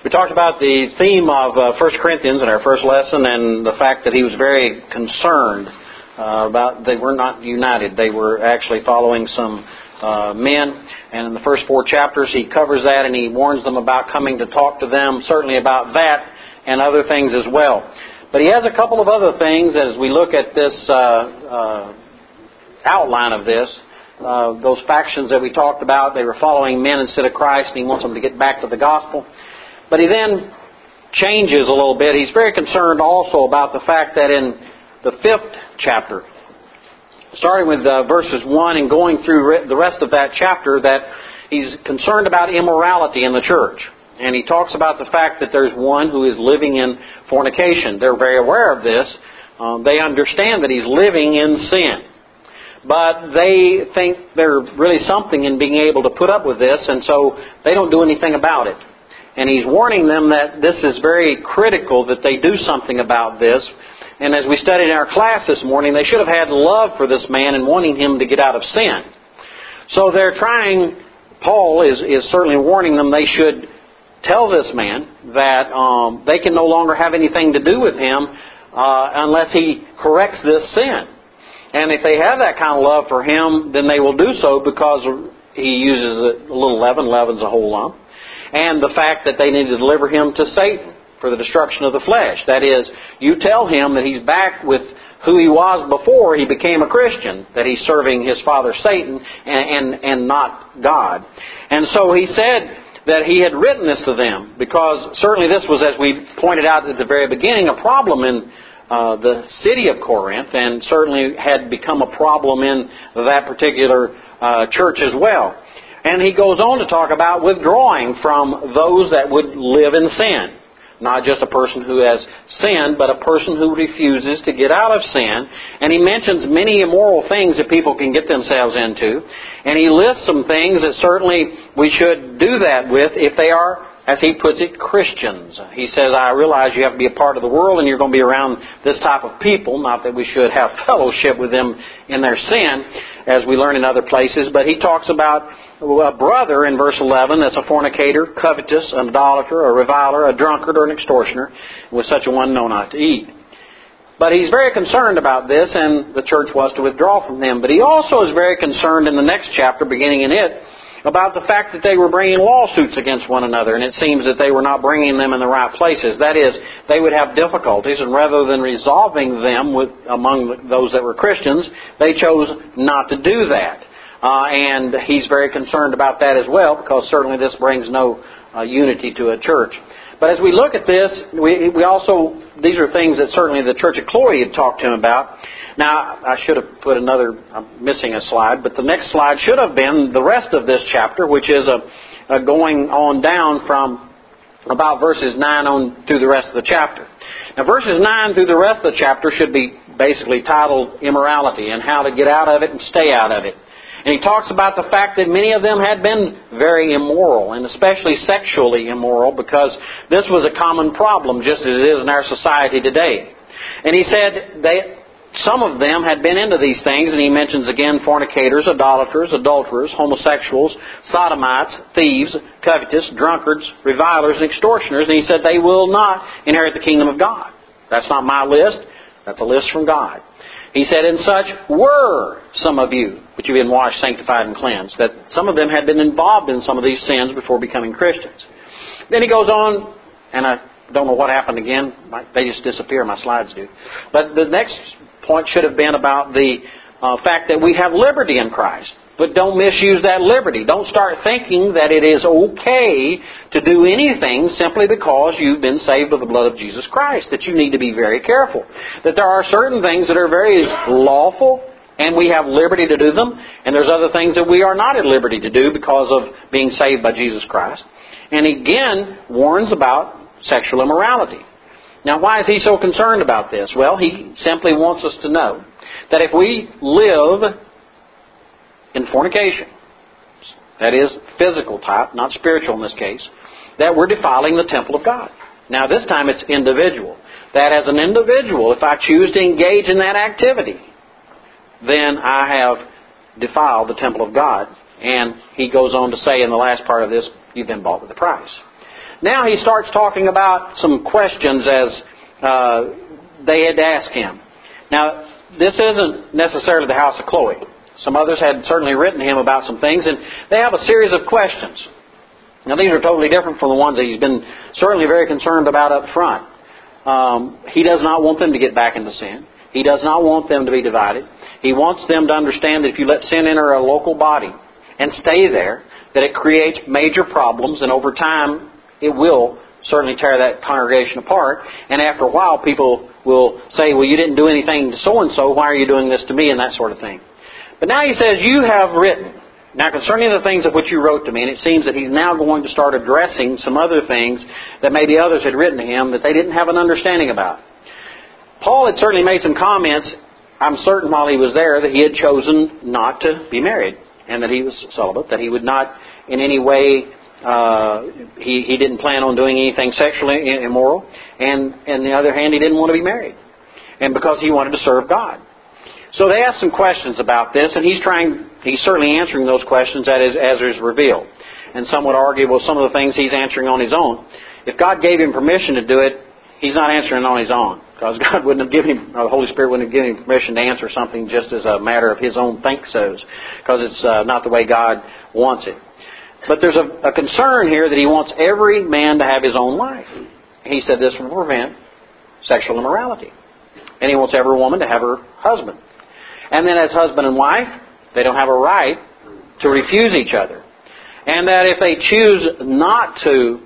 We talked about the theme of 1 Corinthians in our first lesson, and the fact that he was very concerned about they were not united. They were actually following some men, and in the first 4 chapters he covers that, and he warns them about coming to talk to them, certainly about that and other things as well. But he has a couple of other things as we look at this outline of this. Those factions that we talked about, they were following men instead of Christ, and he wants them to get back to the gospel. But he then changes a little bit. He's very concerned also about the fact that in the 5th chapter, starting with verses 1 and going through the rest of that chapter, that he's concerned about immorality in the church. And he talks about the fact that there's one who is living in fornication. They're very aware of this. They understand that he's living in sin. But they think there's really something in being able to put up with this, and so they don't do anything about it. And he's warning them that this is very critical that they do something about this. And as we studied in our class this morning, they should have had love for this man and wanting him to get out of sin. So they're trying, Paul is certainly warning them they should tell this man that they can no longer have anything to do with him unless he corrects this sin. And if they have that kind of love for him, then they will do so because he uses a little leaven. Leaven's a whole lump. And the fact that they need to deliver him to Satan for the destruction of the flesh. That is, you tell him that he's back with who he was before he became a Christian, that he's serving his father Satan and not God. And so he said that he had written this to them because certainly this was, as we pointed out at the very beginning, a problem in the city of Corinth, and certainly had become a problem in that particular church as well. And he goes on to talk about withdrawing from those that would live in sin. Not just a person who has sinned, but a person who refuses to get out of sin. And he mentions many immoral things that people can get themselves into. And he lists some things that certainly we should do that with if they are, as he puts it, Christians. He says, I realize you have to be a part of the world and you're going to be around this type of people. Not that we should have fellowship with them in their sin, as we learn in other places. But he talks about a brother in verse 11 that's a fornicator, covetous, an idolater, a reviler, a drunkard, or an extortioner. With such a one, know not to eat. But he's very concerned about this, and the church was to withdraw from them. But he also is very concerned in the next chapter, beginning in it, about the fact that they were bringing lawsuits against one another, and it seems that they were not bringing them in the right places. That is, they would have difficulties, and rather than resolving them among those that were Christians, they chose not to do that. And he's very concerned about that as well, because certainly this brings no unity to a church. But as we look at this, we also, these are things that certainly the church at Chloe had talked to him about. Now, I should have put another, I'm missing a slide, but the next slide should have been the rest of this chapter, which is going on down from about verses 9 on through the rest of the chapter. Now, verses 9 through the rest of the chapter should be basically titled Immorality and how to get out of it and stay out of it. And he talks about the fact that many of them had been very immoral, and especially sexually immoral, because this was a common problem, just as it is in our society today. And he said some of them had been into these things, and he mentions again fornicators, idolaters, adulterers, homosexuals, sodomites, thieves, covetous, drunkards, revilers, and extortioners. And he said they will not inherit the kingdom of God. That's not my list. That's a list from God. He said, and such were some of you, but you've been washed, sanctified, and cleansed. That some of them had been involved in some of these sins before becoming Christians. Then he goes on, and I don't know what happened again. They just disappear, my slides do. But the next point should have been about the fact that we have liberty in Christ. But don't misuse that liberty. Don't start thinking that it is okay to do anything simply because you've been saved by the blood of Jesus Christ. That you need to be very careful. That there are certain things that are very lawful and we have liberty to do them. And there's other things that we are not at liberty to do because of being saved by Jesus Christ. And again, warns about sexual immorality. Now, why is he so concerned about this? Well, he simply wants us to know that if we live in fornication, that is physical type, not spiritual in this case, that we're defiling the temple of God. Now this time it's individual. That as an individual, if I choose to engage in that activity, then I have defiled the temple of God. And he goes on to say in the last part of this, you've been bought with a price. Now he starts talking about some questions as they had to ask him. Now, this isn't necessarily the house of Chloe. Some others had certainly written to him about some things, and they have a series of questions. Now, these are totally different from the ones that he's been certainly very concerned about up front. He does not want them to get back into sin. He does not want them to be divided. He wants them to understand that if you let sin enter a local body and stay there, that it creates major problems, and over time it will certainly tear that congregation apart. And after a while, people will say, well, you didn't do anything to so-and-so, why are you doing this to me, and that sort of thing. But now he says, you have written. Now, concerning the things of which you wrote to me, and it seems that he's now going to start addressing some other things that maybe others had written to him that they didn't have an understanding about. Paul had certainly made some comments, I'm certain while he was there, that he had chosen not to be married, and that he was celibate, that he would not in any way, he didn't plan on doing anything sexually immoral, and on the other hand, he didn't want to be married, and because he wanted to serve God. So they asked some questions about this, and he's certainly answering those questions as is revealed. And some would argue, well, some of the things he's answering on his own. If God gave him permission to do it, he's not answering on his own. Because God wouldn't have given him, or the Holy Spirit wouldn't have given him permission to answer something just as a matter of his own think-sos. Because it's not the way God wants it. But there's a concern here that he wants every man to have his own life. He said this will prevent sexual immorality. And he wants every woman to have her husband. And then as husband and wife, they don't have a right to refuse each other. And that if they choose not to,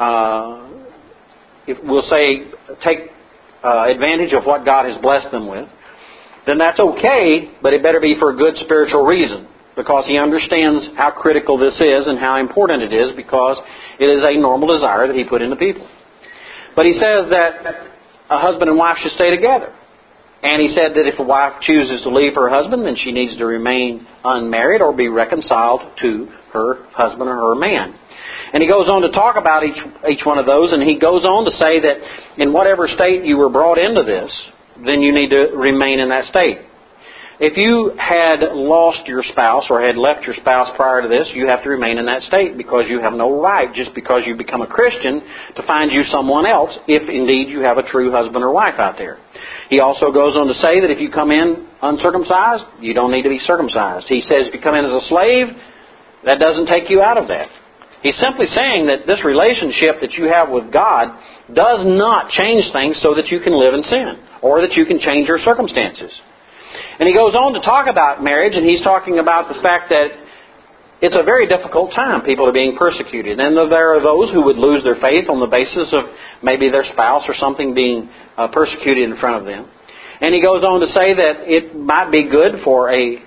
take advantage of what God has blessed them with, then that's okay, but it better be for a good spiritual reason. Because he understands how critical this is and how important it is, because it is a normal desire that he put into people. But he says that a husband and wife should stay together. And he said that if a wife chooses to leave her husband, then she needs to remain unmarried or be reconciled to her husband or her man. And he goes on to talk about each one of those, and he goes on to say that in whatever state you were brought into this, then you need to remain in that state. If you had lost your spouse or had left your spouse prior to this, you have to remain in that state, because you have no right, just because you become a Christian, to find you someone else, if indeed you have a true husband or wife out there. He also goes on to say that if you come in uncircumcised, you don't need to be circumcised. He says if you come in as a slave, that doesn't take you out of that. He's simply saying that this relationship that you have with God does not change things so that you can live in sin, or that you can change your circumstances. And he goes on to talk about marriage, and he's talking about the fact that it's a very difficult time. People are being persecuted. And there are those who would lose their faith on the basis of maybe their spouse or something being persecuted in front of them. And he goes on to say that it might be good for a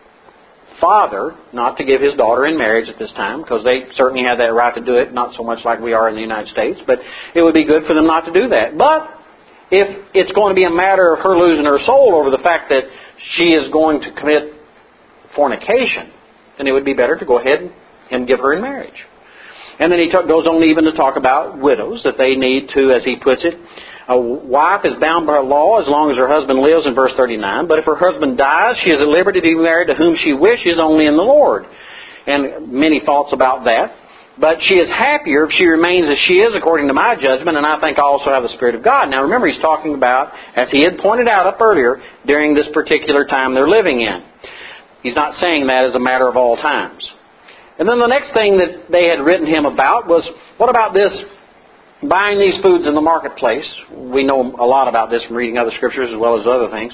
father not to give his daughter in marriage at this time, because they certainly have that right to do it, not so much like we are in the United States, but it would be good for them not to do that. But if it's going to be a matter of her losing her soul over the fact that she is going to commit fornication, then it would be better to go ahead and give her in marriage. And then he goes on even to talk about widows, that they need to, as he puts it, a wife is bound by law as long as her husband lives, in verse 39. But if her husband dies, she is at liberty to be married to whom she wishes, only in the Lord. And many thoughts about that. But she is happier if she remains as she is, according to my judgment, and I think I also have the Spirit of God. Now remember, he's talking about, as he had pointed out up earlier, during this particular time they're living in. He's not saying that as a matter of all times. And then the next thing that they had written him about was, what about this buying these foods in the marketplace? We know a lot about this from reading other scriptures as well as other things.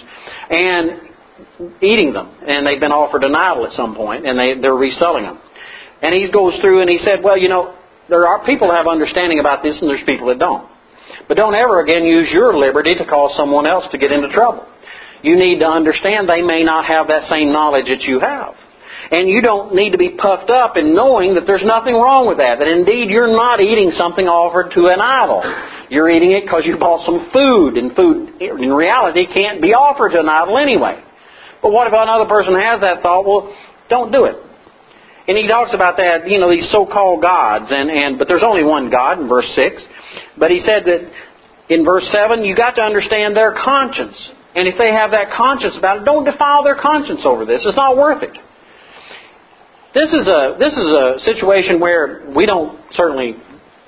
And eating them. And they've been offered an idol at some point, and they're reselling them. And he goes through and he said, well, there are people that have understanding about this, and there's people that don't. But don't ever again use your liberty to cause someone else to get into trouble. You need to understand they may not have that same knowledge that you have. And you don't need to be puffed up in knowing that there's nothing wrong with that. That indeed you're not eating something offered to an idol. You're eating it because you bought some food. And food, in reality, can't be offered to an idol anyway. But what if another person has that thought? Well, don't do it. And he talks about that, these so-called gods. But there's only one God in verse 6. But he said that in verse 7, you got to understand their conscience. And if they have that conscience about it, don't defile their conscience over this. It's not worth it. This is a situation where we don't certainly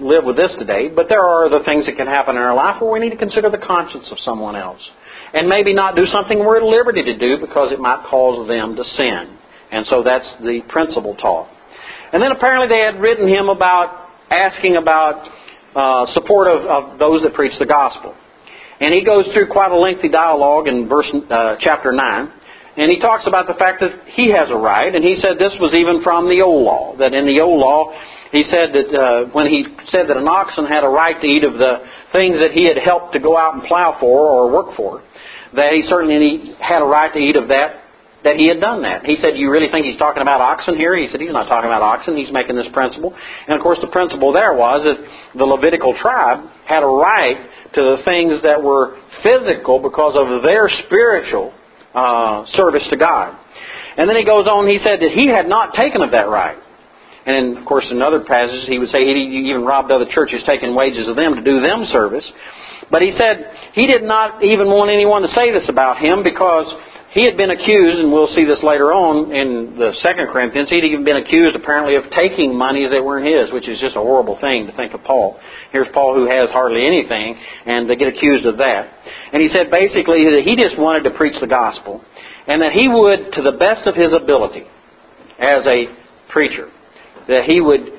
live with this today, but there are other things that can happen in our life where we need to consider the conscience of someone else. And maybe not do something we're at liberty to do because it might cause them to sin. And so that's the principle taught. And then apparently they had written him about asking about support of those that preach the gospel. And he goes through quite a lengthy dialogue in chapter 9. And he talks about the fact that he has a right. And he said this was even from the old law. That in the old law, he said that when he said that an oxen had a right to eat of the things that he had helped to go out and plow for or work for, that he certainly had a right to eat of that he had done that. He said, you really think he's talking about oxen here? He said, he's not talking about oxen. He's making this principle. And of course the principle there was that the Levitical tribe had a right to the things that were physical because of their spiritual service to God. And then he goes on, he said that he had not taken of that right. And of course in other passages he would say he even robbed other churches, taking wages of them to do them service. But he said he did not even want anyone to say this about him because he had been accused, and we'll see this later on in the 2 Corinthians, he'd even been accused apparently of taking monies that weren't his, which is just a horrible thing to think of Paul. Here's Paul who has hardly anything, and they get accused of that. And he said basically that he just wanted to preach the gospel, and that he would, to the best of his ability as a preacher, that he would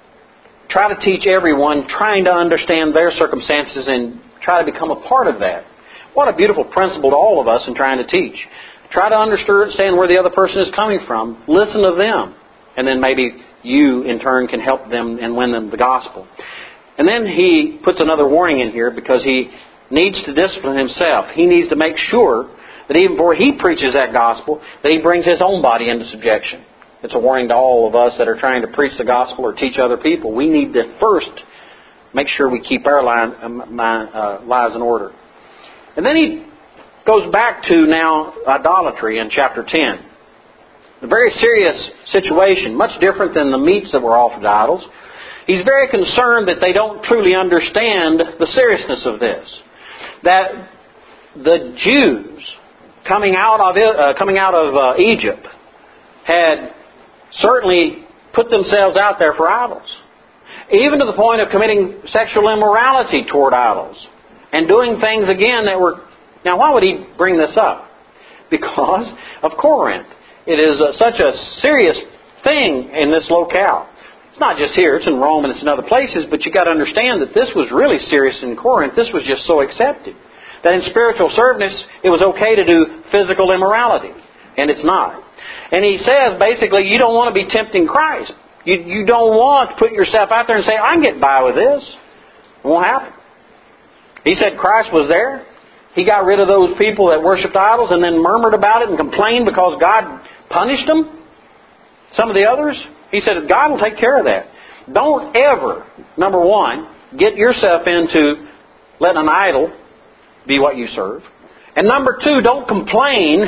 try to teach everyone, trying to understand their circumstances and try to become a part of that. What a beautiful principle to all of us in trying to teach. Try to understand where the other person is coming from. Listen to them. And then maybe you, in turn, can help them and win them the gospel. And then he puts another warning in here because he needs to discipline himself. He needs to make sure that even before he preaches that gospel, that he brings his own body into subjection. It's a warning to all of us that are trying to preach the gospel or teach other people. We need to first make sure we keep our lives in order. And then he goes back to now idolatry in chapter 10. A very serious situation, much different than the meats that were offered to idols. He's very concerned that they don't truly understand the seriousness of this. That the Jews coming out of Egypt had certainly put themselves out there for idols. Even to the point of committing sexual immorality toward idols. And doing things again that were... Now, why would he bring this up? Because of Corinth. It is such a serious thing in this locale. It's not just here. It's in Rome and it's in other places. But you've got to understand that this was really serious in Corinth. This was just so accepted. That in spiritual service, it was okay to do physical immorality. And it's not. And he says, basically, you don't want to be tempting Christ. You don't want to put yourself out there and say, I can get by with this. It won't happen. He said Christ was there. He got rid of those people that worshipped idols and then murmured about it and complained because God punished them. Some of the others. He said God will take care of that. Don't ever, number one, get yourself into letting an idol be what you serve. And number two, don't complain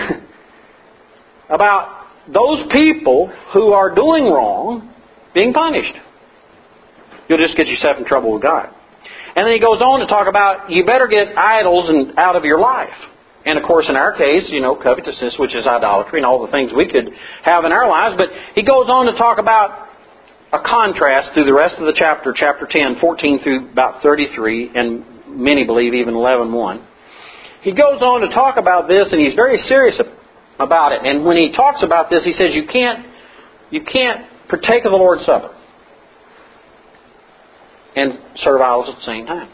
about those people who are doing wrong being punished. You'll just get yourself in trouble with God. And then he goes on to talk about you better get idols out of your life. And of course in our case, covetousness, which is idolatry, and all the things we could have in our lives. But he goes on to talk about a contrast through the rest of the chapter 10, 14 through about 33, and many believe even 11:1. He goes on to talk about this, and he's very serious about it. And when he talks about this, he says you can't partake of the Lord's Supper and serve idols at the same time.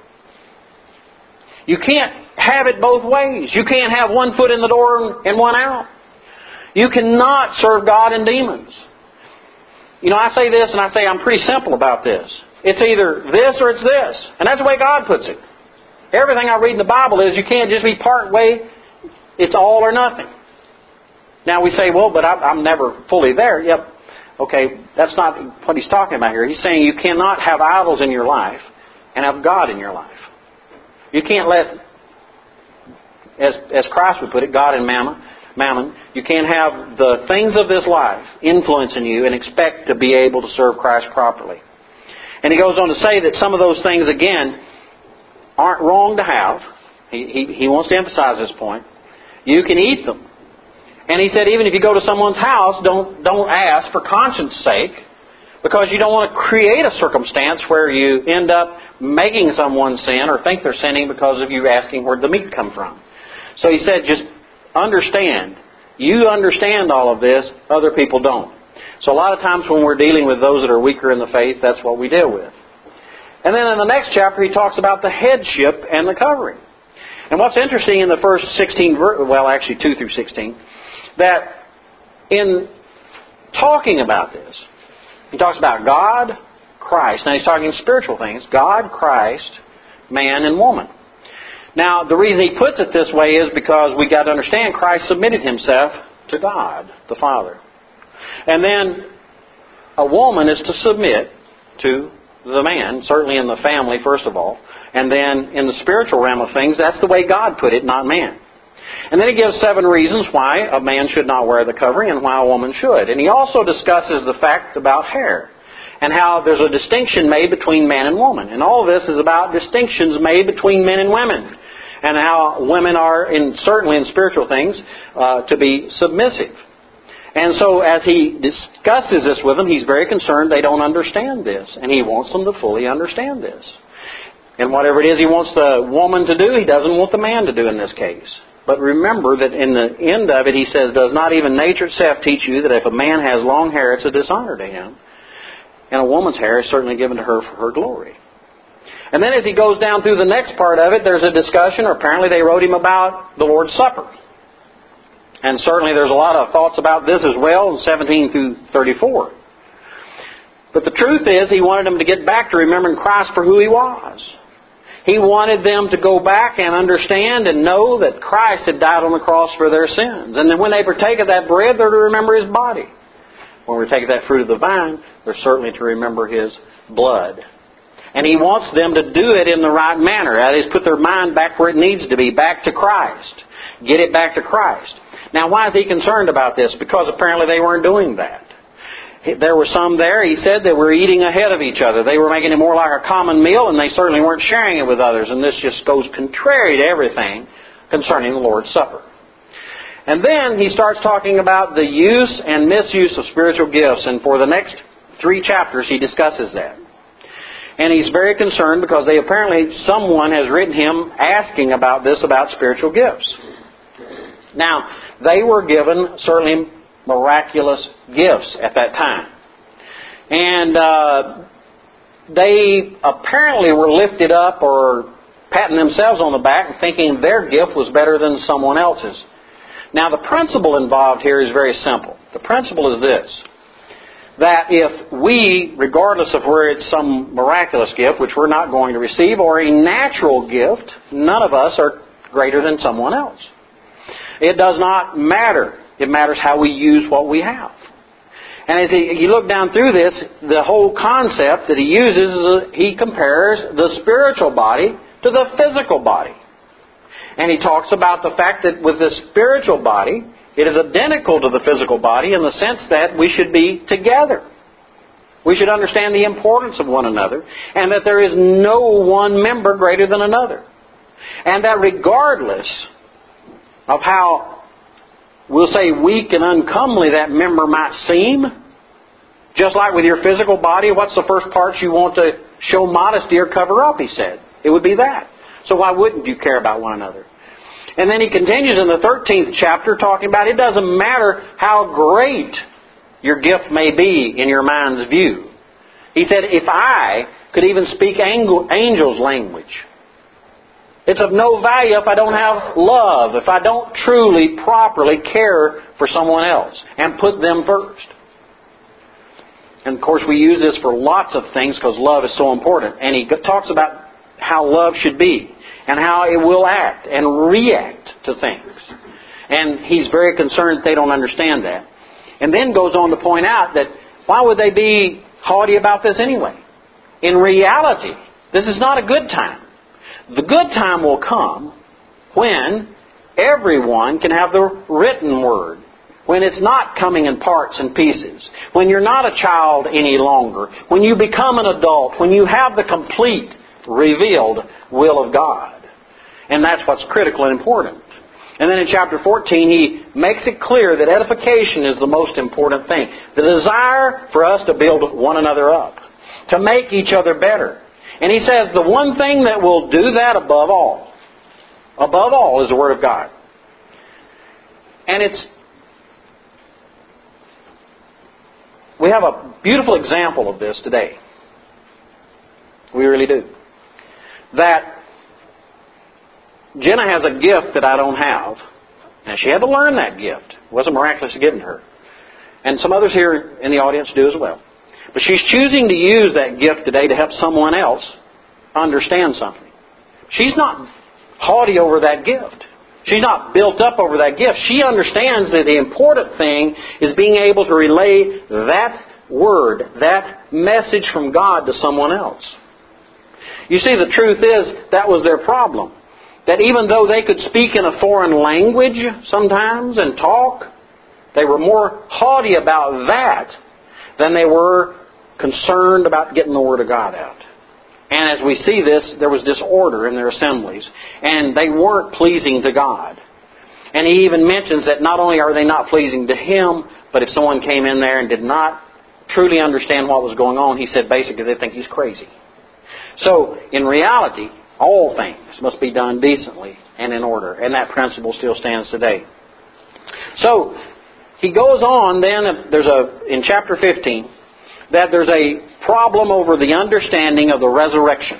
You can't have it both ways. You can't have one foot in the door and one out. You cannot serve God and demons. I say this and I say I'm pretty simple about this. It's either this or it's this. And that's the way God puts it. Everything I read in the Bible is you can't just be part way. It's all or nothing. Now we say, well, but I'm never fully there. Yep. Okay, that's not what he's talking about here. He's saying you cannot have idols in your life and have God in your life. You can't let, as Christ would put it, God and mammon. You can't have the things of this life influencing you and expect to be able to serve Christ properly. And he goes on to say that some of those things, again, aren't wrong to have. He wants to emphasize this point. You can eat them. And he said even if you go to someone's house, don't ask for conscience sake Because you don't want to create a circumstance where you end up making someone sin or think they're sinning because of you asking where the meat come from. So he said, just understand. You understand all of this, other people don't. So a lot of times when we're dealing with those that are weaker in the faith, that's what we deal with. And then in the next chapter, he talks about the headship and the covering. And what's interesting in the first 16, 2 through 16, that in talking about this, he talks about God, Christ. Now he's talking spiritual things. God, Christ, man, and woman. Now the reason he puts it this way is because we got to understand Christ submitted himself to God, the Father. And then a woman is to submit to the man, certainly in the family first of all. And then in the spiritual realm of things, that's the way God put it, not man. And then he gives 7 reasons why a man should not wear the covering and why a woman should. And he also discusses the fact about hair and how there's a distinction made between man and woman. And all of this is about distinctions made between men and women and how women are, certainly in spiritual things, to be submissive. And so as he discusses this with them, he's very concerned they don't understand this. And he wants them to fully understand this. And whatever it is he wants the woman to do, he doesn't want the man to do in this case. But remember that in the end of it, he says, does not even nature itself teach you that if a man has long hair, it's a dishonor to him? And a woman's hair is certainly given to her for her glory. And then as he goes down through the next part of it, there's a discussion, or apparently they wrote him about the Lord's Supper. And certainly there's a lot of thoughts about this as well in 17 through 34. But the truth is, he wanted them to get back to remembering Christ for who he was. He wanted them to go back and understand and know that Christ had died on the cross for their sins. And then when they partake of that bread, they're to remember His body. When we take that fruit of the vine, they're certainly to remember His blood. And He wants them to do it in the right manner. That is, put their mind back where it needs to be, back to Christ. Get it back to Christ. Now, why is He concerned about this? Because apparently they weren't doing that. There were some there, he said, that were eating ahead of each other. They were making it more like a common meal, and they certainly weren't sharing it with others. And this just goes contrary to everything concerning the Lord's Supper. And then he starts talking about the use and misuse of spiritual gifts. And for the next 3 chapters, he discusses that. And he's very concerned because someone has written him asking about this, about spiritual gifts. Now, they were given certainly miraculous gifts at that time. And they apparently were lifted up or patting themselves on the back and thinking their gift was better than someone else's. Now the principle involved here is very simple. The principle is this, that if we, regardless of where it's some miraculous gift, which we're not going to receive, or a natural gift, none of us are greater than someone else. It does not matter. It matters how we use what we have. And as you look down through this, the whole concept that he uses is he compares the spiritual body to the physical body. And he talks about the fact that with the spiritual body, it is identical to the physical body in the sense that we should be together. We should understand the importance of one another and that there is no one member greater than another. And that regardless of how, we'll say, weak and uncomely that member might seem, just like with your physical body, what's the first part you want to show modesty or cover up, he said? It would be that. So why wouldn't you care about one another? And then he continues in the 13th chapter talking about it doesn't matter how great your gift may be in your mind's view. He said, if I could even speak angels' language, it's of no value if I don't have love, if I don't truly, properly care for someone else and put them first. And of course we use this for lots of things because love is so important. And he talks about how love should be and how it will act and react to things. And he's very concerned that they don't understand that. And then goes on to point out that why would they be haughty about this anyway? In reality, this is not a good time. The good time will come when everyone can have the written word. When it's not coming in parts and pieces. When you're not a child any longer. When you become an adult. When you have the complete revealed will of God. And that's what's critical and important. And then in chapter 14, he makes it clear that edification is the most important thing. The desire for us to build one another up, to make each other better. And he says the one thing that will do that above all is the Word of God. And we have a beautiful example of this today. We really do. That Jenna has a gift that I don't have. And she had to learn that gift. It wasn't miraculous given to her. And some others here in the audience do as well. But she's choosing to use that gift today to help someone else understand something. She's not haughty over that gift. She's not built up over that gift. She understands that the important thing is being able to relay that word, that message from God to someone else. You see, the truth is that was their problem. That even though they could speak in a foreign language sometimes and talk, they were more haughty about that than they were concerned about getting the Word of God out. And as we see this, there was disorder in their assemblies. And they weren't pleasing to God. And he even mentions that not only are they not pleasing to Him, but if someone came in there and did not truly understand what was going on, he said basically they think he's crazy. So, in reality, all things must be done decently and in order. And that principle still stands today. So, he goes on then, in chapter 15, that there's a problem over the understanding of the resurrection.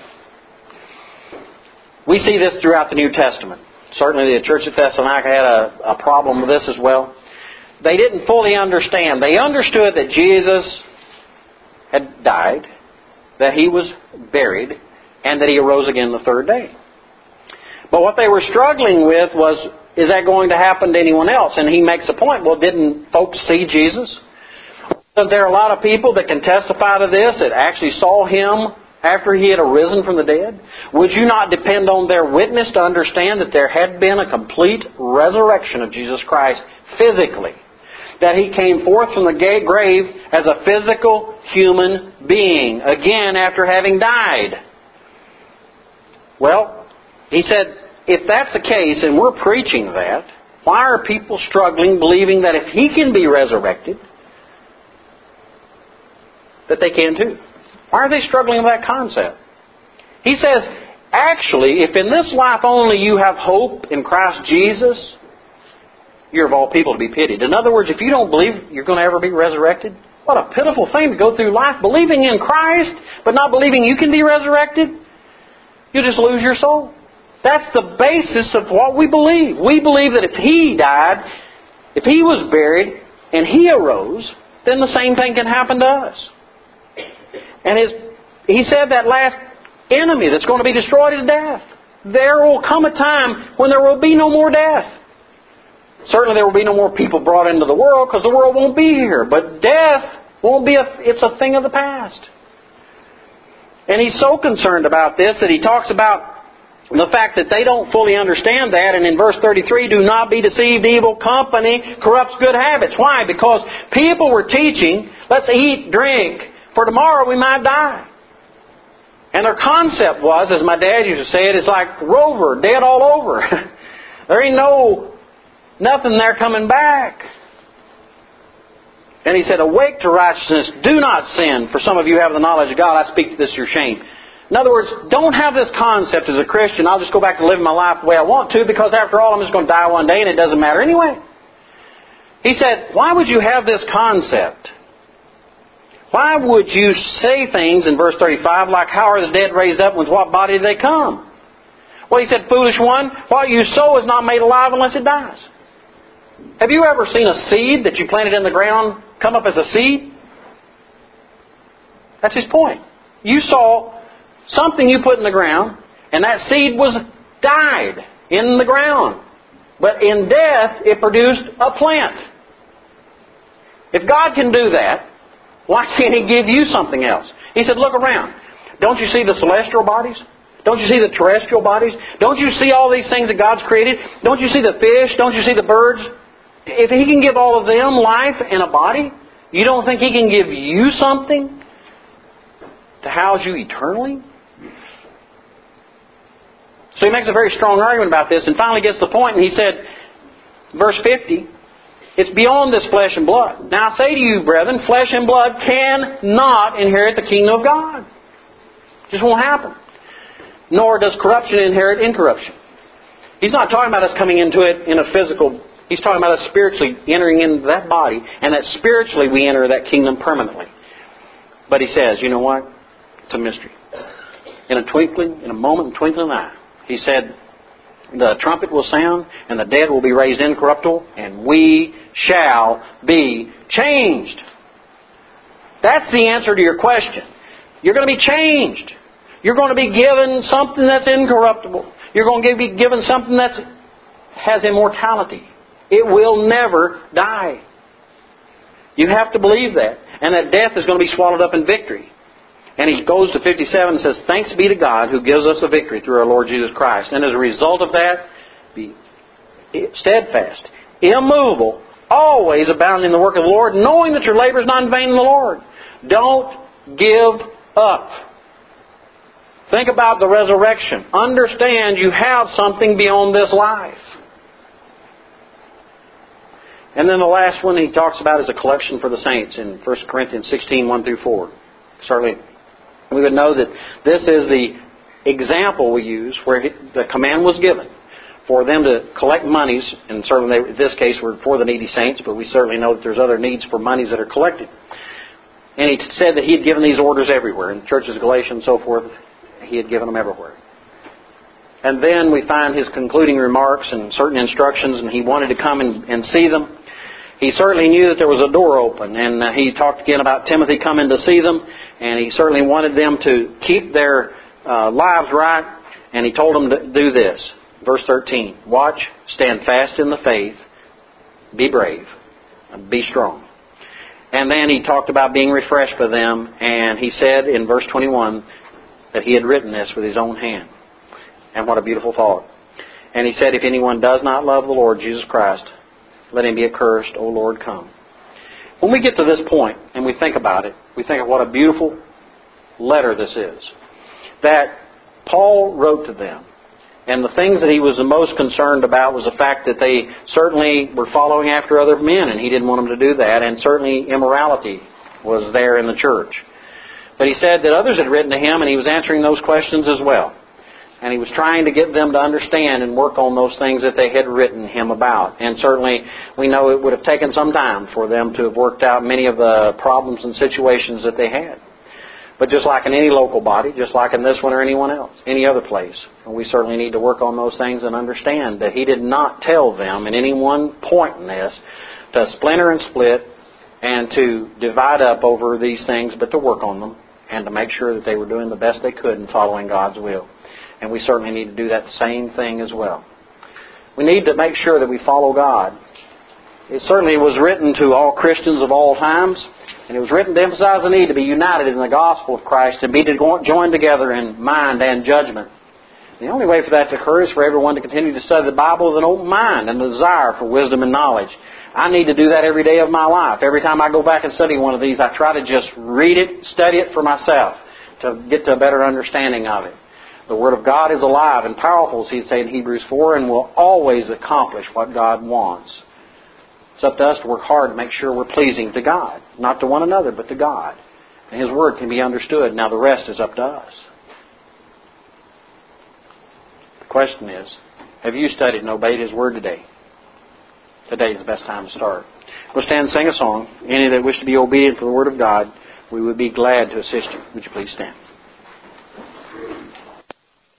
We see this throughout the New Testament. Certainly the church at Thessalonica had a problem with this as well. They didn't fully understand. They understood that Jesus had died, that He was buried, and that He arose again the third day. But what they were struggling with was, is that going to happen to anyone else? And he makes a point, well, didn't folks see Jesus? There are a lot of people that can testify to this that actually saw Him after He had arisen from the dead. Would you not depend on their witness to understand that there had been a complete resurrection of Jesus Christ physically? That He came forth from the grave as a physical human being, again after having died. Well, he said, if that's the case and we're preaching that, why are people struggling believing that if He can be resurrected, that they can too? Why are they struggling with that concept? He says, actually, if in this life only you have hope in Christ Jesus, you're of all people to be pitied. In other words, if you don't believe you're going to ever be resurrected, what a pitiful thing to go through life believing in Christ, but not believing you can be resurrected. You'll just lose your soul. That's the basis of what we believe. We believe that if He died, if He was buried, and He arose, then the same thing can happen to us. And he said that last enemy that's going to be destroyed is death. There will come a time when there will be no more death. Certainly there will be no more people brought into the world because the world won't be here. But death won't be it's a thing of the past. And he's so concerned about this that he talks about the fact that they don't fully understand that. And in verse 33, do not be deceived, evil company corrupts good habits. Why? Because people were teaching, let's eat, drink, for tomorrow we might die. And their concept was, as my dad used to say it, it's like Rover, dead all over. There ain't nothing there coming back. And he said, awake to righteousness, do not sin, for some of you have the knowledge of God. I speak to this your shame. In other words, don't have this concept as a Christian, I'll just go back to living my life the way I want to, because after all, I'm just going to die one day and it doesn't matter anyway. He said, why would you have this concept? Why would you say things in verse 35 like, how are the dead raised up, with what body do they come? Well, he said, foolish one, what you sow is not made alive unless it dies. Have you ever seen a seed that you planted in the ground come up as a seed? That's his point. You saw something you put in the ground, and that seed died in the ground. But in death, it produced a plant. If God can do that, why can't He give you something else? He said, look around. Don't you see the celestial bodies? Don't you see the terrestrial bodies? Don't you see all these things that God's created? Don't you see the fish? Don't you see the birds? If He can give all of them life and a body, you don't think He can give you something to house you eternally? So he makes a very strong argument about this and finally gets to the point, and he said, verse 50, it's beyond this flesh and blood. Now I say to you, brethren, flesh and blood cannot inherit the kingdom of God. It just won't happen. Nor does corruption inherit incorruption. He's not talking about us coming into it in a physical. He's talking about us spiritually entering into that body, and that spiritually we enter that kingdom permanently. But he says, you know what? It's a mystery. In a twinkling, in a moment, in a twinkling of an eye. He said, the trumpet will sound, and the dead will be raised incorruptible, and we shall be changed. That's the answer to your question. You're going to be changed. You're going to be given something that's incorruptible. You're going to be given something that has immortality. It will never die. You have to believe that. And that death is going to be swallowed up in victory. And he goes to 57 and says, thanks be to God who gives us a victory through our Lord Jesus Christ. And as a result of that, be steadfast, immovable, always abounding in the work of the Lord, knowing that your labor is not in vain in the Lord. Don't give up. Think about the resurrection. Understand you have something beyond this life. And then the last one he talks about is a collection for the saints in 1 Corinthians 16, 1 through 4. Certainly, we would know that this is the example we use where the command was given for them to collect monies, and certainly in this case were for the needy saints, but we certainly know that there's other needs for monies that are collected. And he said that he had given these orders everywhere. In the churches of Galatia and so forth, he had given them everywhere. And then we find his concluding remarks and certain instructions, and he wanted to come and see them. He certainly knew that there was a door open, and he talked again about Timothy coming to see them, and he certainly wanted them to keep their lives right, and he told them to do this. Verse 13, watch, stand fast in the faith, be brave, and be strong. And then he talked about being refreshed by them, and he said in verse 21 that he had written this with his own hand. And what a beautiful thought. And he said, if anyone does not love the Lord Jesus Christ, let him be accursed, O Lord, come. When we get to this point and we think about it, we think of what a beautiful letter this is. That Paul wrote to them. And the things that he was the most concerned about was the fact that they certainly were following after other men, and he didn't want them to do that. And certainly immorality was there in the church. But he said that others had written to him, and he was answering those questions as well. And he was trying to get them to understand and work on those things that they had written him about. And certainly we know it would have taken some time for them to have worked out many of the problems and situations that they had. But just like in any local body, just like in this one or anyone else, any other place, we certainly need to work on those things and understand that he did not tell them in any one point in this to splinter and split and to divide up over these things, but to work on them and to make sure that they were doing the best they could in following God's will. And we certainly need to do that same thing as well. We need to make sure that we follow God. It certainly was written to all Christians of all times, and it was written to emphasize the need to be united in the gospel of Christ and be joined together in mind and judgment. The only way for that to occur is for everyone to continue to study the Bible with an open mind and a desire for wisdom and knowledge. I need to do that every day of my life. Every time I go back and study one of these, I try to just read it, study it for myself to get to a better understanding of it. The Word of God is alive and powerful, as he'd say in Hebrews 4, and will always accomplish what God wants. It's up to us to work hard to make sure we're pleasing to God. Not to one another, but to God. And His Word can be understood. Now the rest is up to us. The question is, have you studied and obeyed His Word today? Today is the best time to start. We'll stand and sing a song. Any that wish to be obedient to the Word of God, we would be glad to assist you. Would you please stand?